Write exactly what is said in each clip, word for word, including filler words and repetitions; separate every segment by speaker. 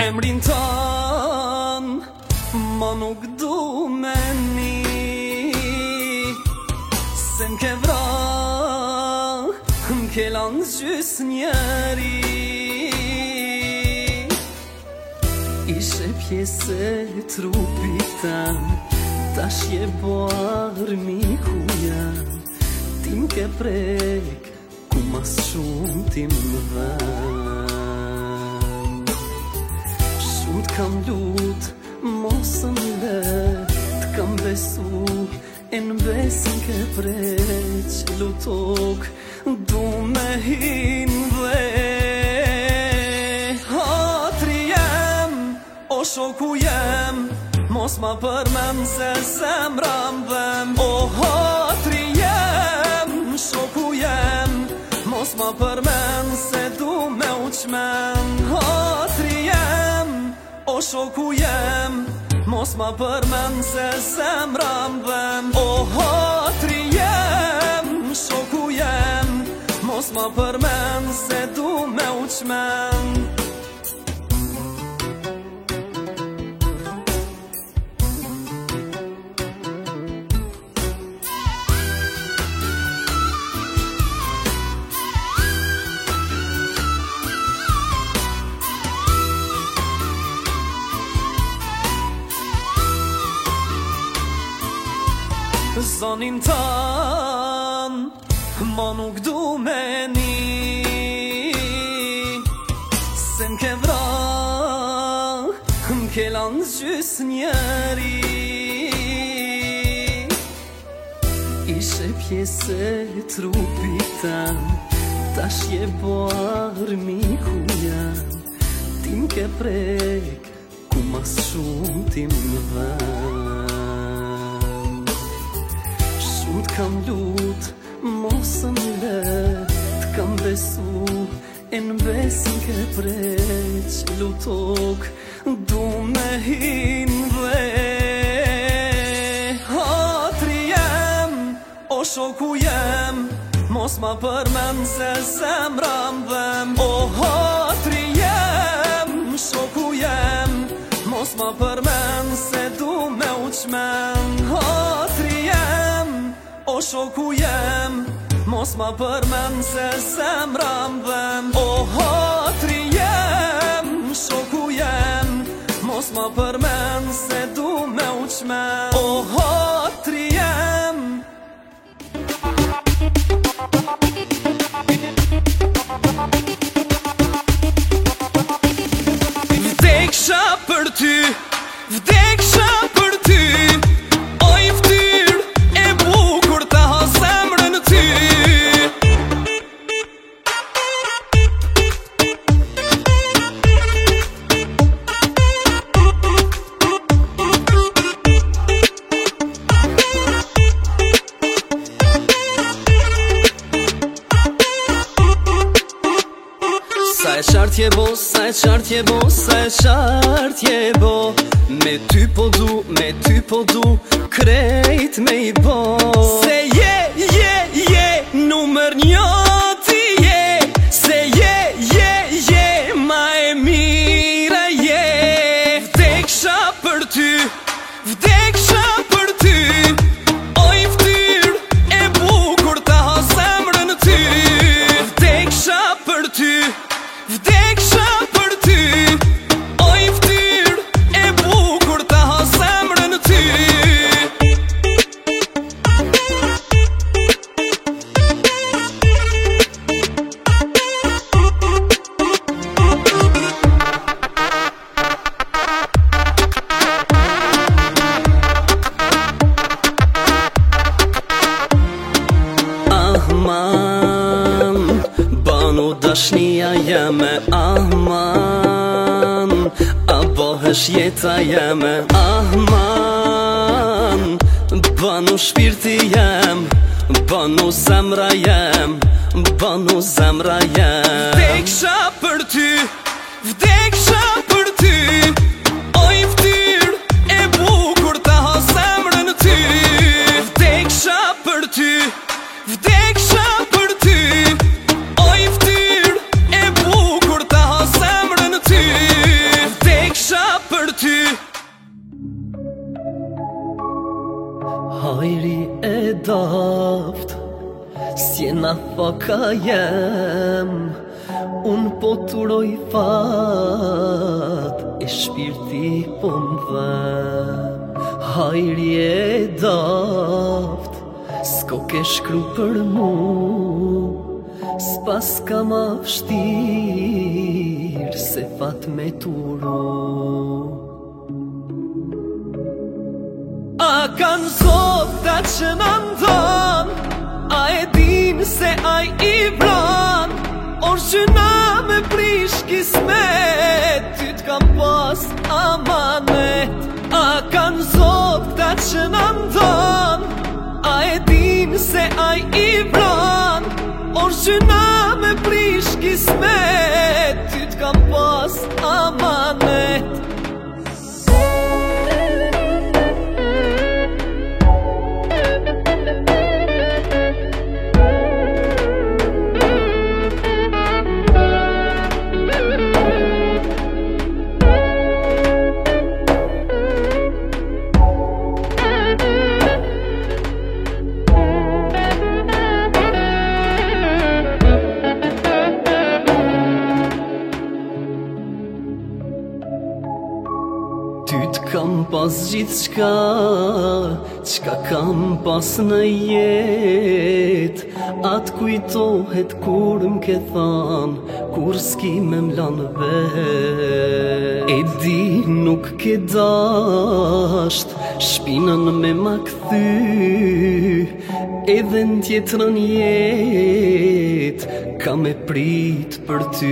Speaker 1: Emrin tan ma nuk du me ni, se m'ke vra, m'ke lanë gjys njeri. Ishe pjesë e trupit tem, tash je boar miku jam. Ti m'ke prek, ku mas shumë ti m'dhem. Shumë t'kam lut, mos m'le, t'kam besu, e n'besin ke preq. Lutok, du me hin dhe hatri jem, o shoku jem, mos ma përmen se zemra m'dhem. O hatri jem, shoku jem, mos ma përmen se du me uqmen. Hatri jem, o shoku jem, mos ma përmen se zemra m'dhem. O hatri jem, shoku jem, mos ma përmen se du me uqmen. Zonin tan, ma nuk du me ni, se m'ke vra, m'ke lanë gjys njeri. Ishe pjesë e trupit tem, tash je boar miku jam. Ti m'ke prek, ku mas shumë ti m'dhem. T'kam lut, mos m'le, t'kam besu, e n'besin ke preq. Lutok, du me hin dhe hatri jem, o shoku jem, mos ma përmen se zemra m'dhem. O hatri jem, shoku jem, mos ma përmen se du me uqmen. Hatri jem, o shoku jem, mos ma përmen se zemra m'dhem. O hatri jem, shoku jem, mos ma përmen se du me uqmen. O hatri jem. Vdeksha për ty, vdeksha për ty, oj ftyr e bukur ta ha zemrën ty. Sa e qartë je bo, sa e qartë je bo, sa e qartë je bo. Me ty po du, me ty po du, krejt me i bo. Se je, je, je, numër një ti je. Se je, je, je, ma e mira je. Vdeksha për ty, vdeksha për ty, oj ftyr e bukur ta ha zemrën ty. Vdeksha për ty, vdeksha për ty, oj ftyr e bukur ta ha zemrën ty. Ahman, banu dashnia jeme. Ahman, a bohesh jeta jeme. Ahman, banu shpirti jem, banu zemra jem, banu zemra jem. Vdeksha për ty, vdeksha për ty, oj ftyr e bukur ta ha zemrën ty. Vdeksha për ty, vdeksha për ty, oj ftyr e bukur ta ha zemrën ty. Vdeksha daft, s'jena faka jem, unë po t'uroj fat, e shpirti po m'dhem. Hajri e daft, s'ko ke shkru për mu, s'pas ka ma vështir se fat me t'uru. A kanë zot ta që në ndon, a e din se aj i vran, orë gjyna me prish kismet, ty t'kam pas amanet. A kanë zot ta që në ndon, a e din se aj i vran, orë gjyna me prish kismet, ty t'kam pas amanet. Ty t'kam pas gjithë qka, qka kam pas në jet, atë kujtohet kur m'ke than, kur s'ki me m'lan vet. E di nuk ke dasht, shpinën me ma kthy, edhe n'tjetrën jet, ka me prit për ty.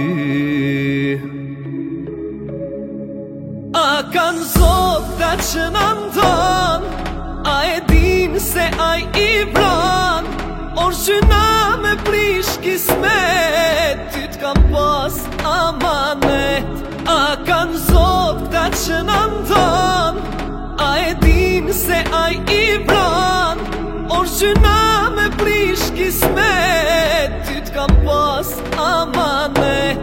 Speaker 1: A kanë zot ta që në ndon, a e din se aj i vran, orë gjyna me prish kismet, ty t'kam pas amanet. A kanë zot ta që në ndon, a e din se aj i vran, orë gjyna me prish kismet, ty t'kam pas amanet.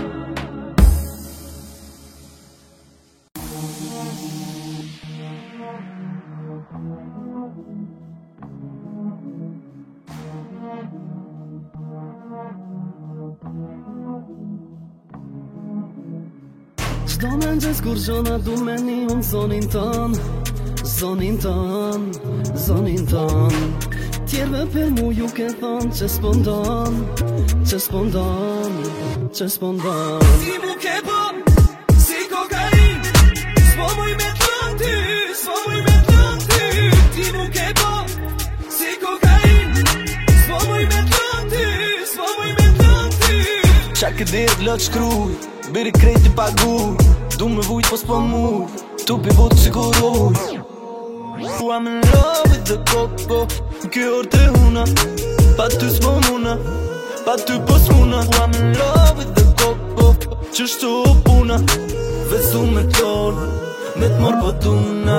Speaker 1: Qdo me nxes kur gjona du me një unë zonin ton, zonin ton, zonin ton. Tjerve për mu ju ke thon që s'pondon, që s'pondon, që s'pondon.
Speaker 2: Ti mu ke po, si kokain, s'po muj me t'lën ty, s'po muj me t'lën ty. Ti mu ke po, si kokain, s'po muj me t'lën ty, s'po muj me t'lën ty.
Speaker 3: Qa ke dirë l'ot shkruj, biri krejti paguj, du me vujt po s'po muj, tu pi vot siguruj. I'm in love with the coco, kjo orë të huna, pa ty s'po muna, pa ty po s'muna. I'm in love with the coco, që shtu o puna, vesu me t'lon, me t'mor po t'una.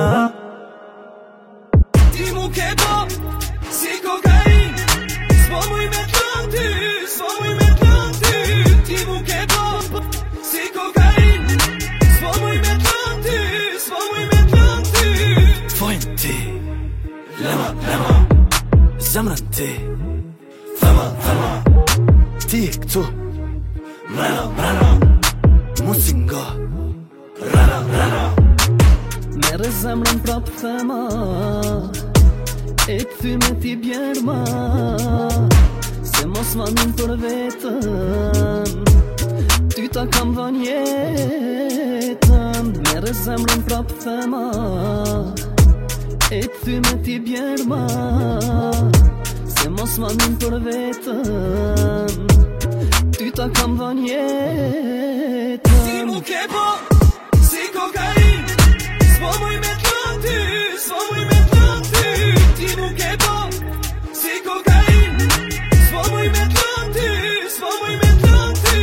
Speaker 2: Ti mu ke po, si kokain, s'po muj me t'lën ty, s'po muj me t'lën ty. Ti mu ke po, si kokain, s'po muj me t'lën ty, s'po muj me t'lën ty.
Speaker 3: Fojnë ti, lema, lema, zemrën ti, thema, thema. Ti e këtu, mrena, mrena, musinga, rena, rena.
Speaker 1: Mere zemrën prap thema, e këthy me ti bjerma, se mos manin për vetën, ty ta kam dhën jetën. Mere zemrën prap thema, e këthy me ti bjerma, se mos manin për vetën, ty ta kam dhën jetën.
Speaker 2: Ti mu ke po, si kokain, s'po muj me t'lën ty, s'po muj me t'lën ty. Ti mu ke po, si kokain, s'po muj me t'lën ty, s'po muj me t'lën ty.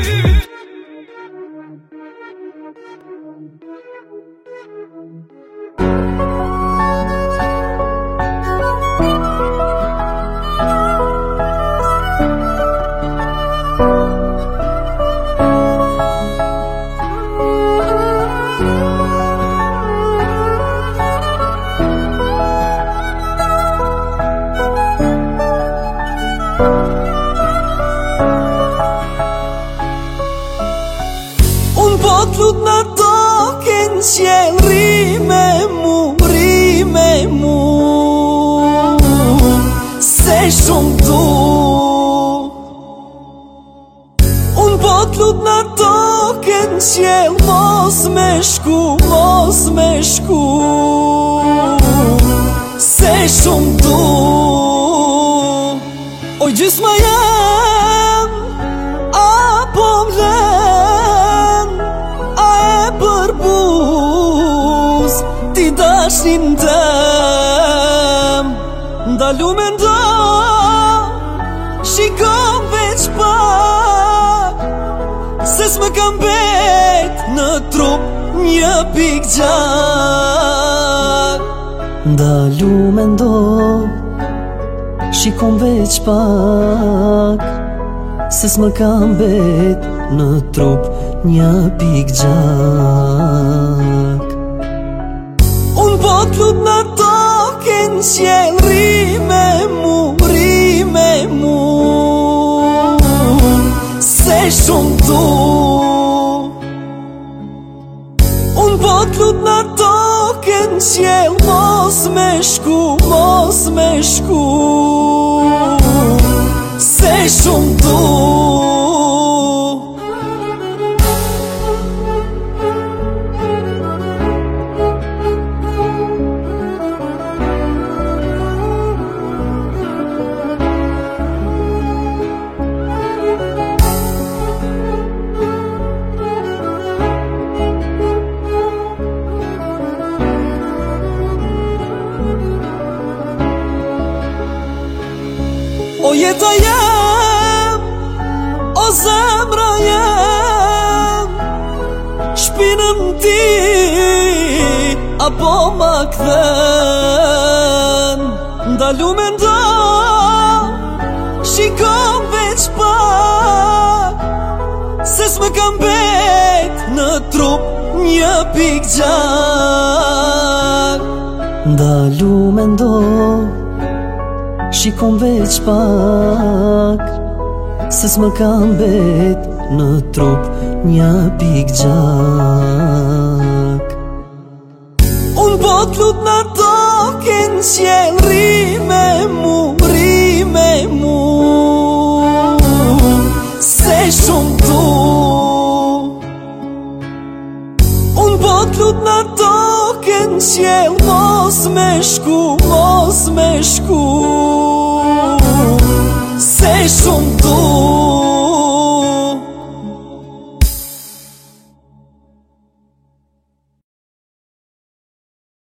Speaker 1: qjell mos me shku, mos me shku, se shumë du. Oj gjysma jem, apo mlen, a e përbuz ti dashnin tem. Ndalu me ndo, shikon veç pak, se s'me kam bet në trup një pik gjak. Ndalu me ndo, shikon veç pak, se s'me kam bet në trup një pik gjak. Unë po t'lut në token qjell, ri me mu, ri me mu, se shumë du. Unë po t'lut në token qjell, mos me shku, mos me shku, se shumë du. O jeta jem, o zemra jem, shpinën ti, apo ma kthen. Ndalu me ndo, shikon veç pak, se s'me kam bet në trup një pik gjak. Ndalu me ndo, shikon veç pak, se s'me kam bet në trup një pik gjak. Unë po t'lut në token qjell, ri me mu, ri me mu, se shumë du. Unë po t'lut në token qjell, mos me shku, mos me shku,